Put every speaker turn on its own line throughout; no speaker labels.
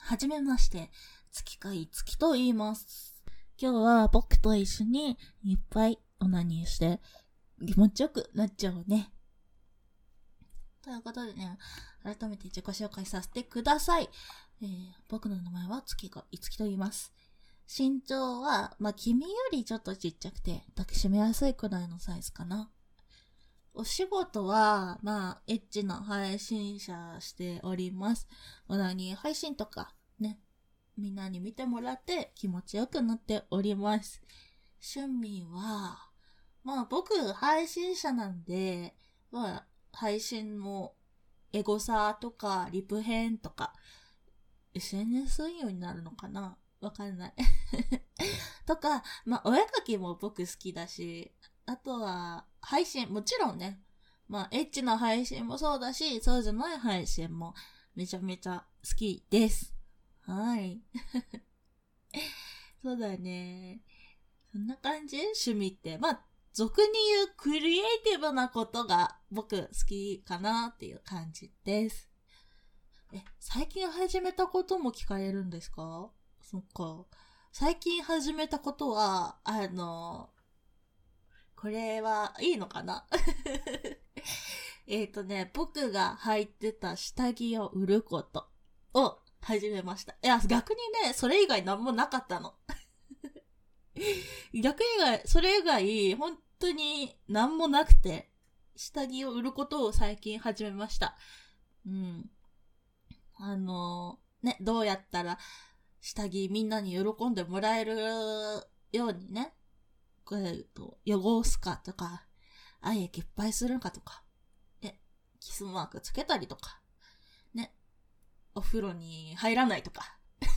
はじめまして、月海月と言います。今日は僕と一緒にいっぱいオナニーして気持ちよくなっちゃうね。ということでね、改めて自己紹介させてください。僕の名前は月海月と言います。身長は、君よりちょっとちっちゃくて抱きしめやすいくらいのサイズかな。お仕事は、エッチな配信者しております。オナニー配信とか、ね、みんなに見てもらって気持ちよくなっております。趣味は、僕配信者なんで、配信もエゴサとかリプ編とか SNS 運用になるのかな、わかんないとか、お絵描きも僕好きだし、あとは配信もちろんね、エッチな配信もそうだし、そうじゃない配信もめちゃめちゃ好きです。はいそうだね、そんな感じ。趣味って俗に言うクリエイティブなことが僕好きかなっていう感じです。最近始めたことも聞かれるんですか？そっか。最近始めたことは、これはいいのかな僕が履いてた下着を売ることを始めました。いや、逆にね、それ以外なんもなかったの。それ以外、本当になんもなくて、下着を売ることを最近始めました。どうやったら下着みんなに喜んでもらえるようにね、汚すかとか、愛液いっぱいするかとか、キスマークつけたりとか、ね、お風呂に入らないとか、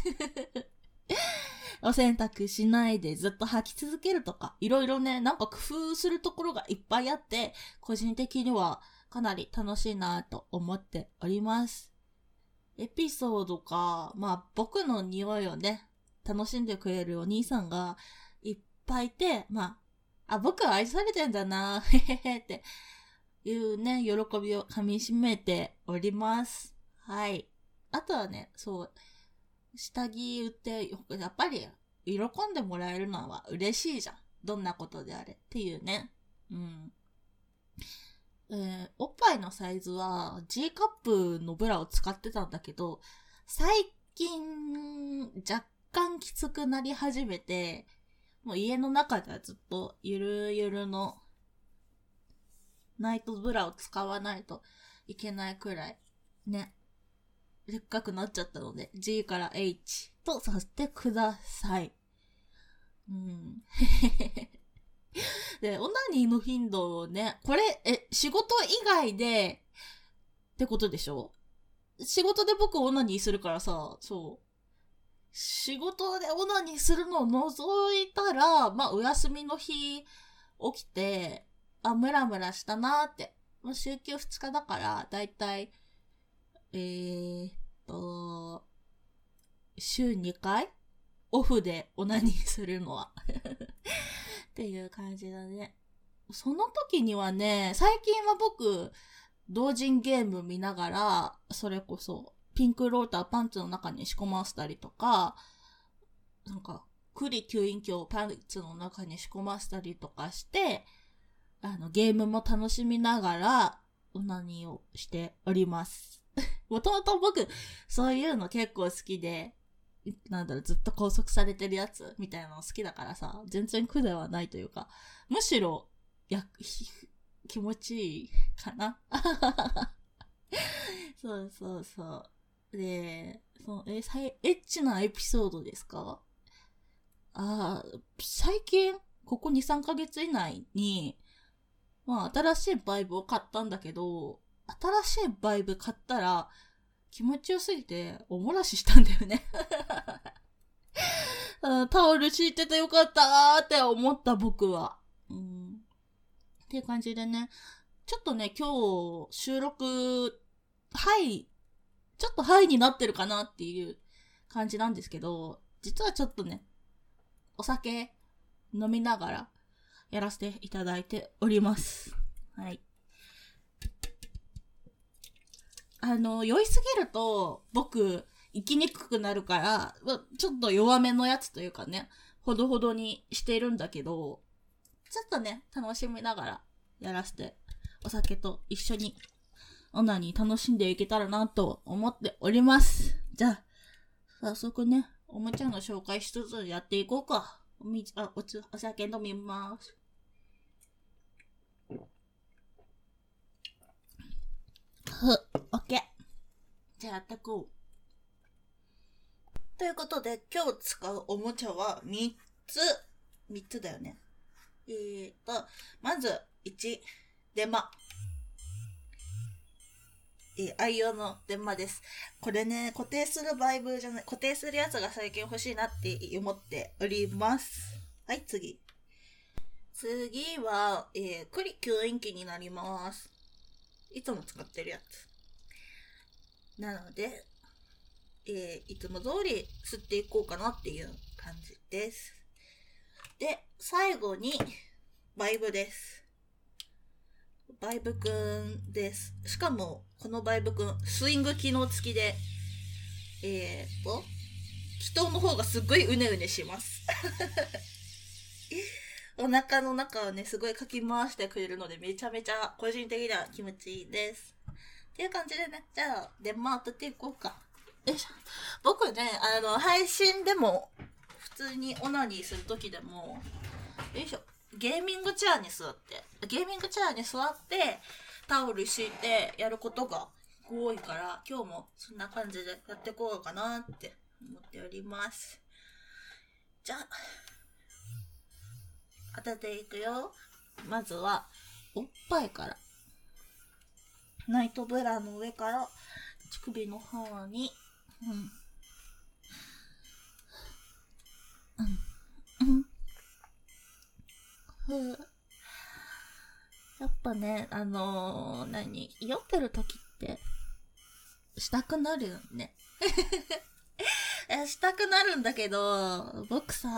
お洗濯しないでずっと履き続けるとか、いろいろね、工夫するところがいっぱいあって、個人的にはかなり楽しいなと思っております。エピソードか、僕の匂いをね、楽しんでくれるお兄さんがいっぱいいて、僕は愛されてんだな、へへへっていうね、喜びをかみしめております。はい。あとはね、下着売って、やっぱり喜んでもらえるのは嬉しいじゃん。どんなことであれっていうね。おっぱいのサイズは G カップのブラを使ってたんだけど、最近若干きつくなり始めて、もう家の中ではずっとゆるゆるのナイトブラを使わないといけないくらいね、でっかくなっちゃったので G から H とさせてください。で、オナニーの頻度をね、これ、仕事以外でってことでしょ？仕事で僕オナニーするからさ、仕事でオナニーするのを除いたら、お休みの日起きて、ムラムラしたなーって。週休2日だから、だいたい、週2回オフでオナニーするのは。っていう感じだね。その時にはね、最近は僕、同人ゲーム見ながら、それこそ、ピンクローターパンツの中に仕込ませたりとか、栗吸引器をパンツの中に仕込ませたりとかして、ゲームも楽しみながら、オナニーをしております。もともと僕、そういうの結構好きで、ずっと拘束されてるやつみたいなの好きだからさ、全然苦ではないというか、むしろ、気持ちいいかなそう。で、エッチなエピソードですか？最近、ここ2、3ヶ月以内に、新しいバイブを買ったんだけど、新しいバイブ買ったら、気持ちよすぎて、おもらししたんだよね。タオル敷いててよかったーって思った僕は。っていう感じでね、ちょっとね、今日、収録、ちょっとハイになってるかなっていう感じなんですけど、実はちょっとね、お酒飲みながらやらせていただいております。はい。酔いすぎると、僕、 生きにくくなるから、ちょっと弱めのやつというかね、ほどほどにしているんだけど、ちょっとね、楽しみながらやらせて、お酒と一緒にオナニー楽しんでいけたらなと思っております。じゃあ、早速ね、おもちゃの紹介しつつやっていこうか。お酒飲みます。オッケー。じゃあやってこう。ということで、今日使うおもちゃは3つ。3つだよね。まず、1、電話。愛用の電話です。これね、固定するバイブじゃない、固定するやつが最近欲しいなって思っております。はい、次。次は、栗吸引器になります。いつも使ってるやつ。なので、いつも通り吸っていこうかなっていう感じです。で、最後に、バイブです。バイブくんです。しかも、このバイブくん、スイング機能付きで、気筒の方がすっごいうねうねします。お腹の中をね、すごいかき回してくれるので、めちゃめちゃ個人的には気持ちいいです。っていう感じでね、じゃあ、電話当てていこうか。よいしょ。僕ね、配信でも、普通にオナニーするときでも、よいしょ。ゲーミングチェアに座って、タオル敷いてやることが多いから、今日もそんな感じでやっていこうかなって思っております。じゃあ、当てていくよ。まずは、おっぱいから。ナイトブラの上から、乳首の方に、やっぱね、酔ってる時って、したくなるよね。したくなるんだけど、僕さ、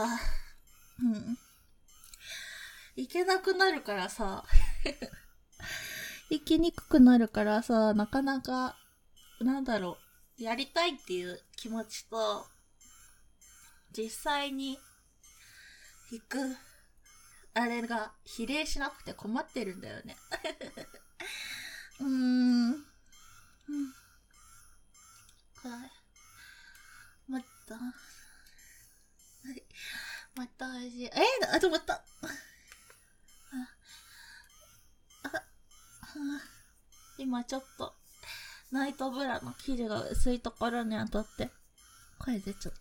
行けなくなるからさ、行きにくくなるからさ、なかなか、やりたいっていう気持ちと、実際に行く、あれが比例しなくて困ってるんだよね。また、またおいしい。止まった。今ちょっと、ナイトブラの生地が薄いところに当たって、声出ちゃった。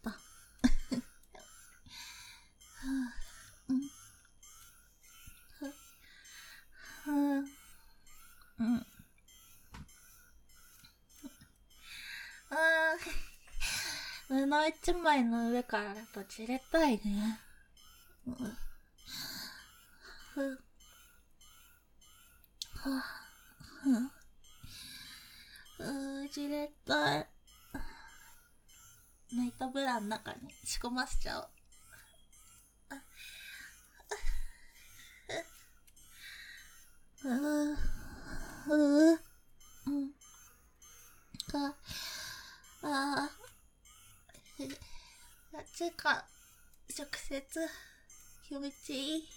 布一枚の上からだと散れたいね。散れたい。ナイトブラの中に仕込ませちゃおう。ちか、直接、気持ちいい。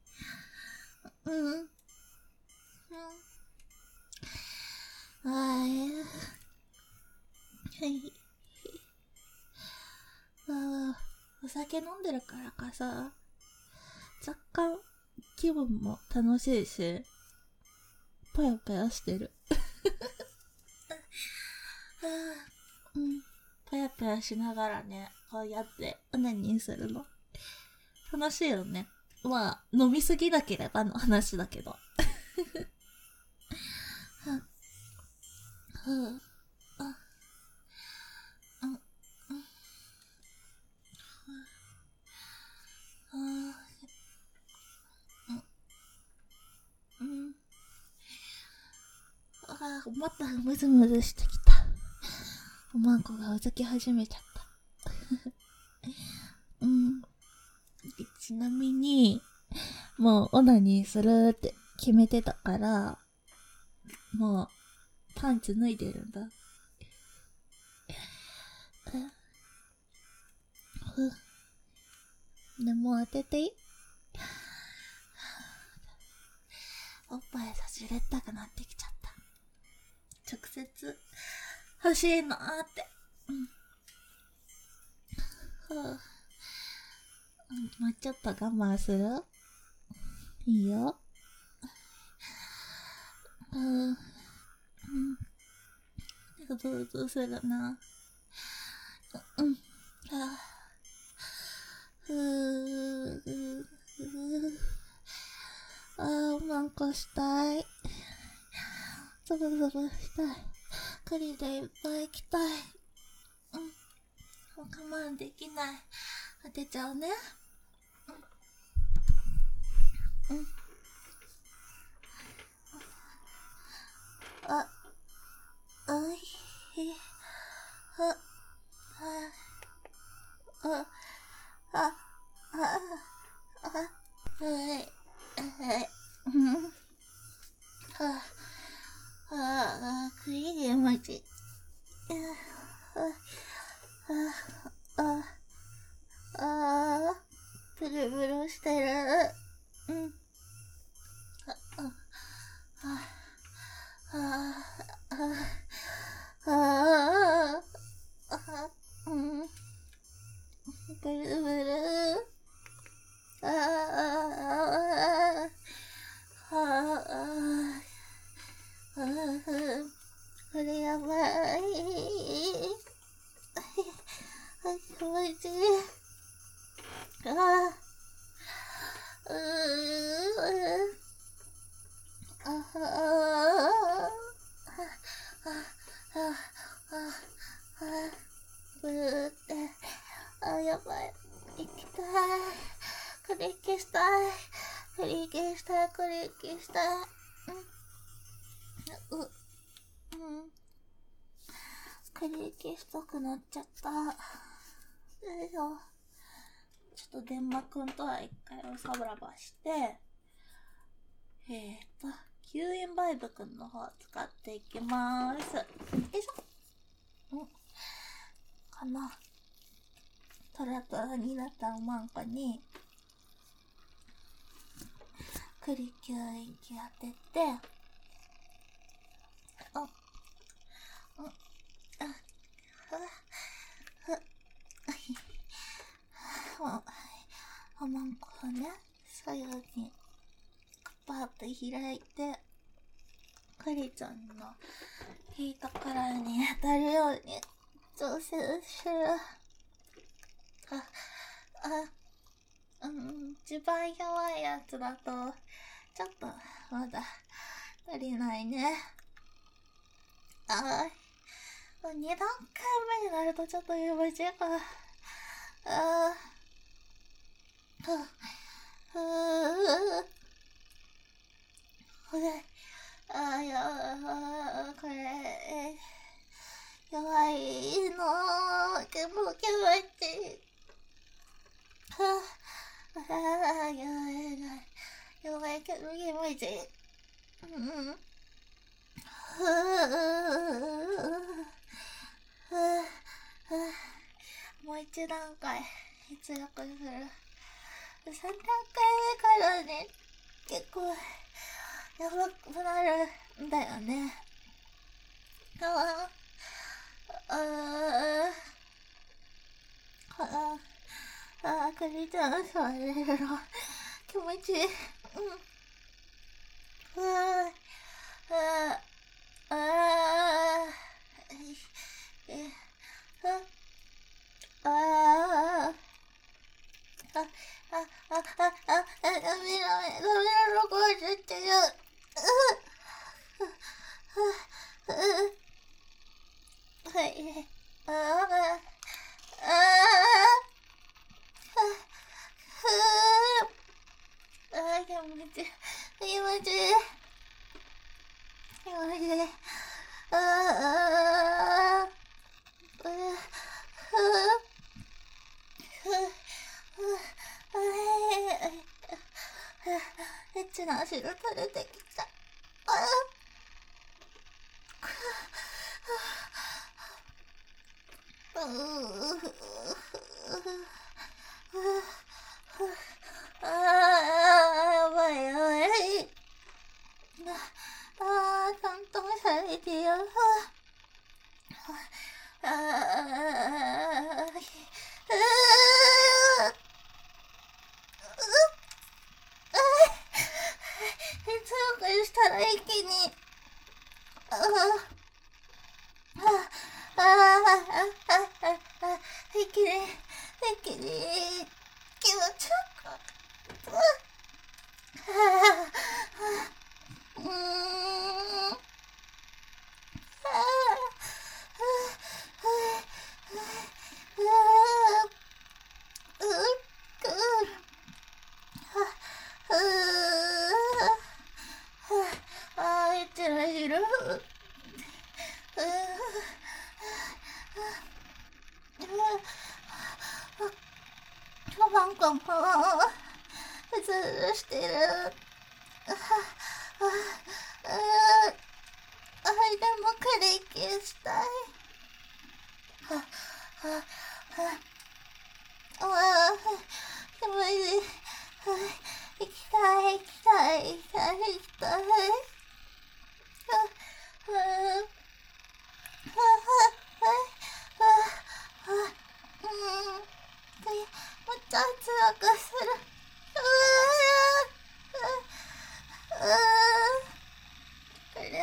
お酒飲んでるからかさ、若干気分も楽しいし、ぽやぽやしてる。ぽやぽやしながらね、こうやってオナニーするの。楽しいよね。まあ、飲みすぎなければの話だけど。またムズムズしてきた。おまんこがうずき始めちゃった。ちなみに、もうオナニーするって決めてたから、もうパンツ脱いでるんだ。 でも当てていい？おっぱい差し入れたくなってきちゃった。直接欲しいなーって。もうちょっと我慢する？いいよ。どうするな。おまんこしたい。ゾブゾブしたい。栗でいっぱい行きたい。我慢できない。当てちゃうね。おいしい。栗でマジ。ブルブルしてる。ブルブル。これやばい。気持ちいい。ブーって。やばい。行きたい。クリッキしたい。クリッキしたい。クリッキしたい。クリッキしたくなっちゃった。よいしょ。ちょっと電話くんとは一回おさぶらばして、吸引バイブくんの方使っていきまーす。よいしょ。かな。トラトラになったおまんこに、栗吸引器当てて、おまんこをね、左右にパーッと開いて、栗ちゃんのいいところに当たるように調整する。一番弱いやつだと、ちょっとまだ足りないね。2段階目になるとちょっと気持ちいいか。これ、弱いの。気持ちいい。弱いけど気持ちいい。もう一段階出力する。3段階目からね、結構やばくなるんだよね。栗ちゃん触れるの気持ちいい。ダメ、こうしちゃう。はい。気持ちいい。気持ちいい。気持ちいい。エッチな足が垂れてきた。 やばいやばい。ちゃんとされてよ。強くしたら一気に。一気に気持ちよく。いってらっしゃる。なんかもう、うずうずしてる。でもクリキュしたい。気持ちいい。行きたい。もっと強くする。これ。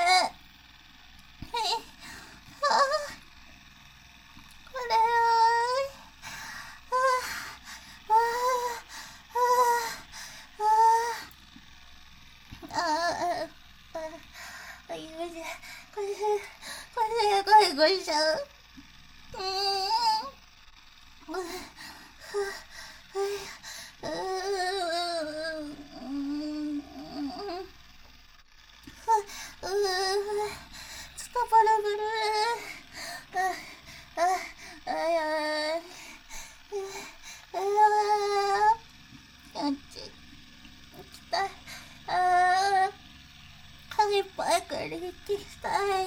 ごいしょ。つたばらぶる。行きたい。いっぱいクリキしたい。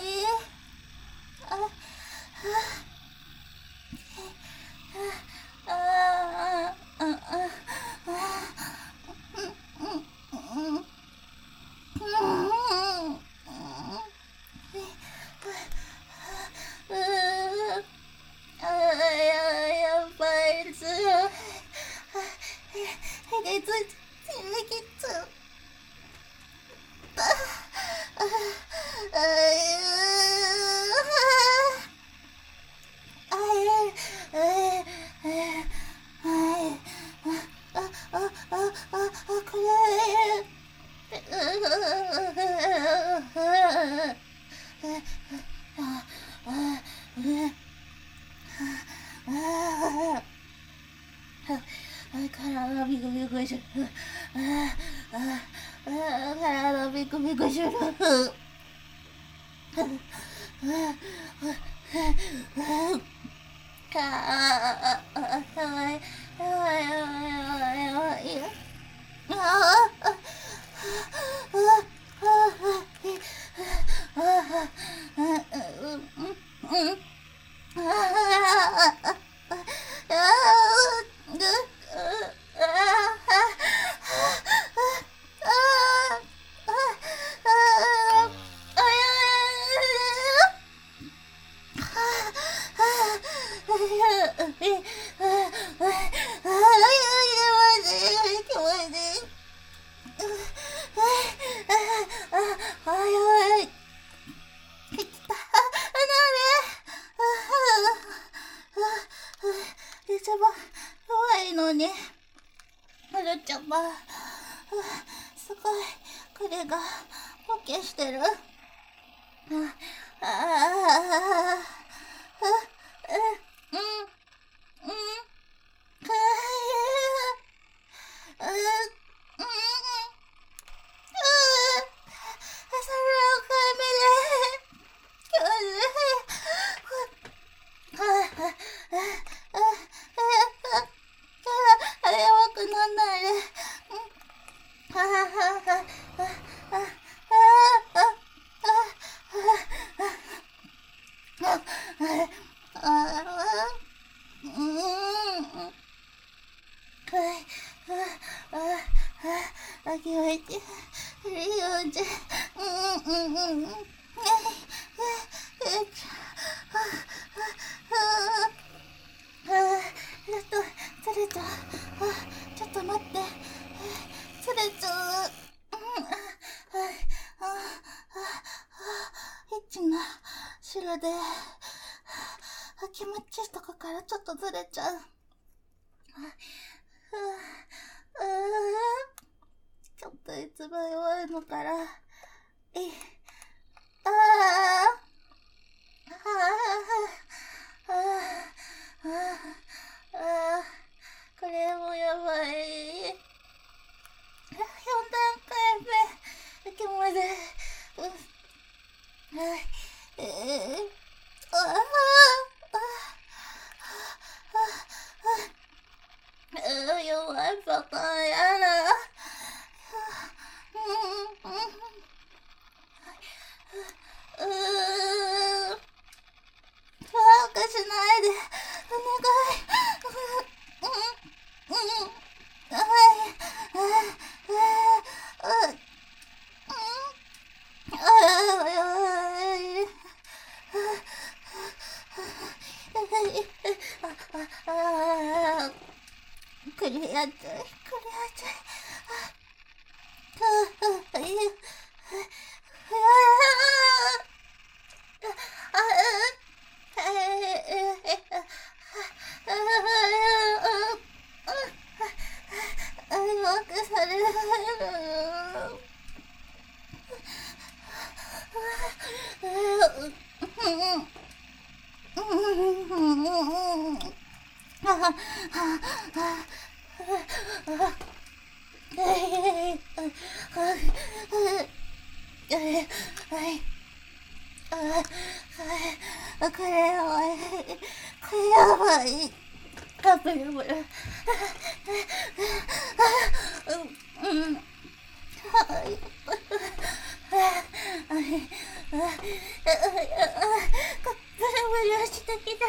やばい強い。体ビクビクしゅる。体ビクビクしゅる。一番弱いのに、はるちゃんは、すごい、これが、ボケしてる。 げめてるようじゃ。ずれちゃう。ちょっと待って。ずれちゃう。エッチな白で気持ちいいとこからちょっとずれちゃう。ちょっといつも弱いのから。これもやばい。4段階目。いけまで。弱いパターンやだ。バカしないで。お願い。クリアちゃい。これやばい。ブルブル。してきた。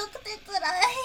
くてつらい。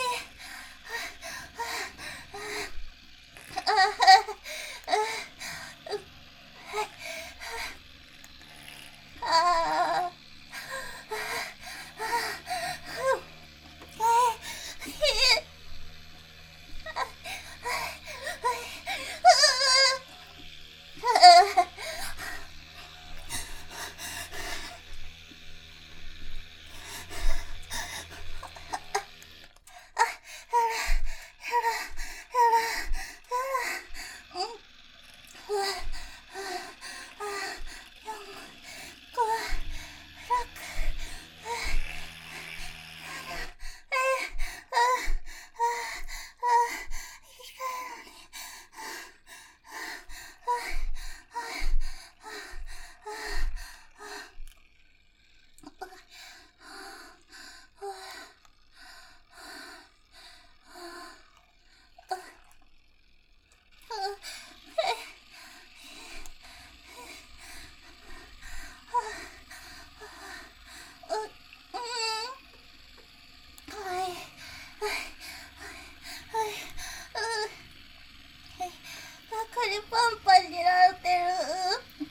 パンパンになってる。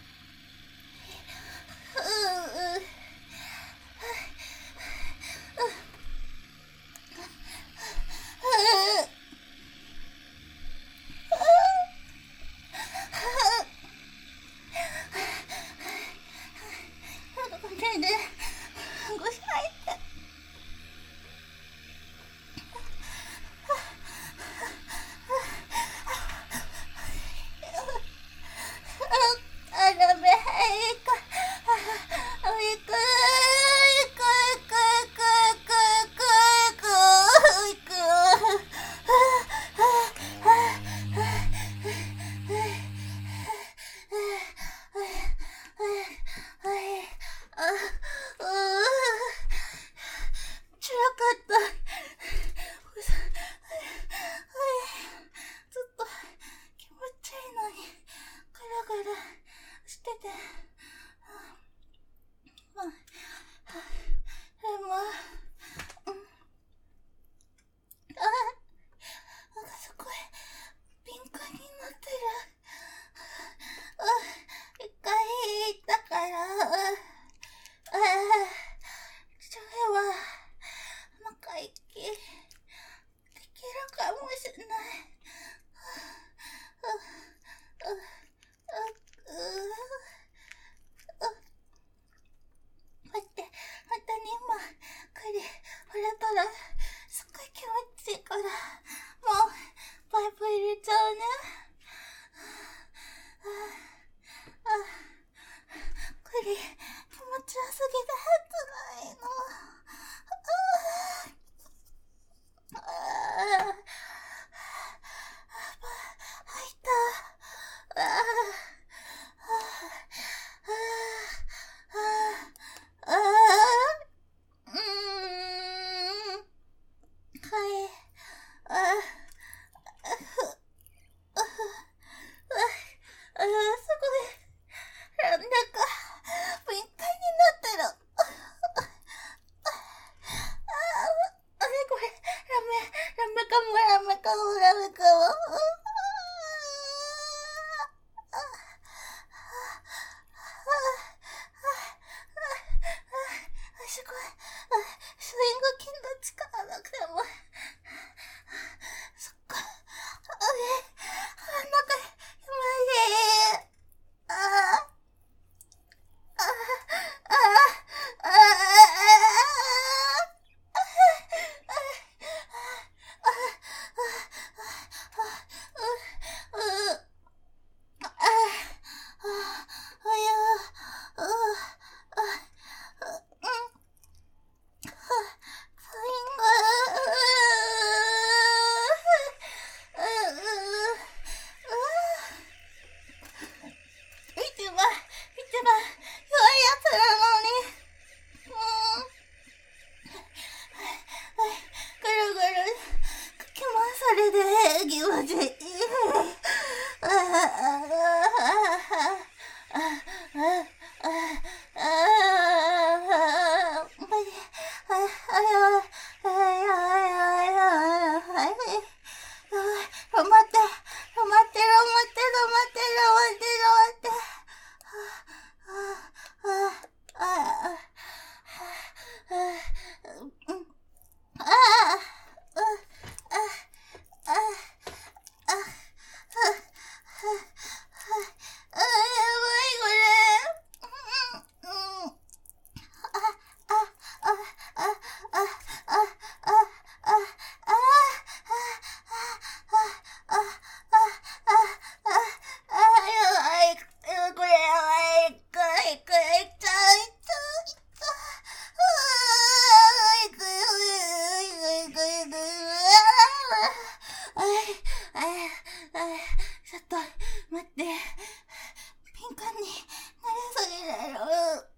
ちょっと、待って。敏感になりすぎるよ。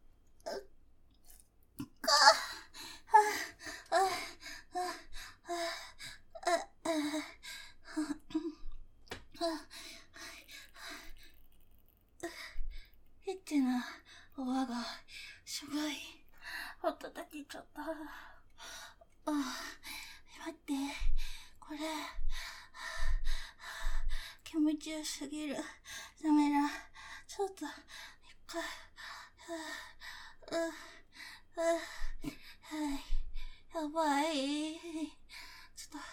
エッチなお輪がすごい音だけちゃった。待って、これ気持ちよすぎる。ダメだ。ちょっと一回やばい。ちょっと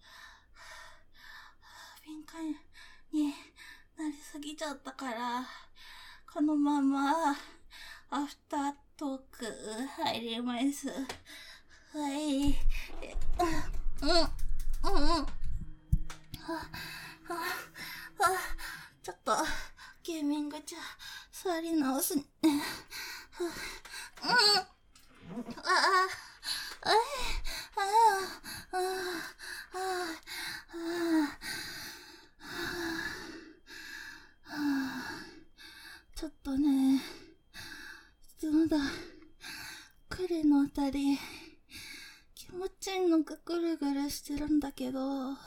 敏感になりすぎちゃったから、このままアフタートーク入ります。はい。ちょっとゲーミングじゃ座り直すね。ちょっとね、まだ栗のあたり気持ちいいのがぐるぐるしてるんだけど、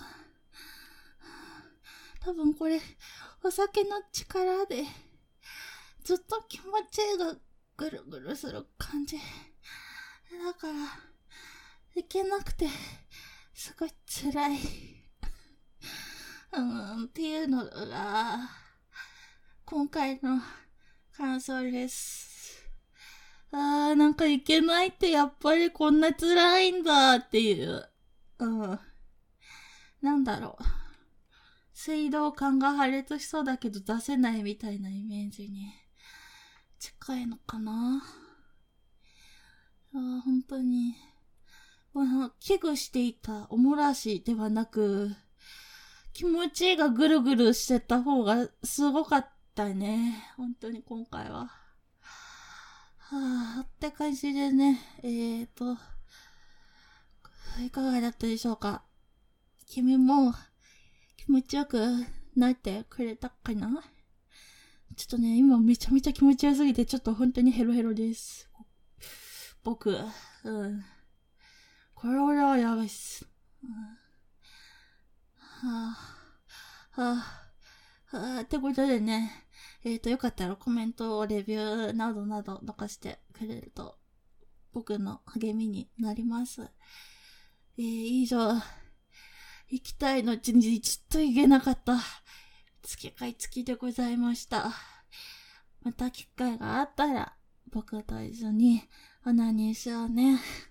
多分これお酒の力でずっと気持ちいいがぐるぐるする感じだからいけなくてすごい辛いっていうのが今回の感想です。なんかいけないってやっぱりこんな辛いんだっていう、なんだろう、水道管が破裂しそうだけど出せないみたいなイメージに近いのかな。本当に危惧していたおもらしではなく、気持ちがぐるぐるしてた方がすごかったね。本当に今回は。って感じでね、いかがだったでしょうか。君も気持ちよくなってくれたかな。ちょっとね、今めちゃめちゃ気持ちよすぎて、ちょっと本当にヘロヘロです。僕、これはやばいっす。ってことでね、よかったらコメント、レビューなどなど残してくれると僕の励みになります。以上、行きたいのうちにずっと行けなかった月会付きでございました。また機会があったら僕と一緒にオナニーしようね。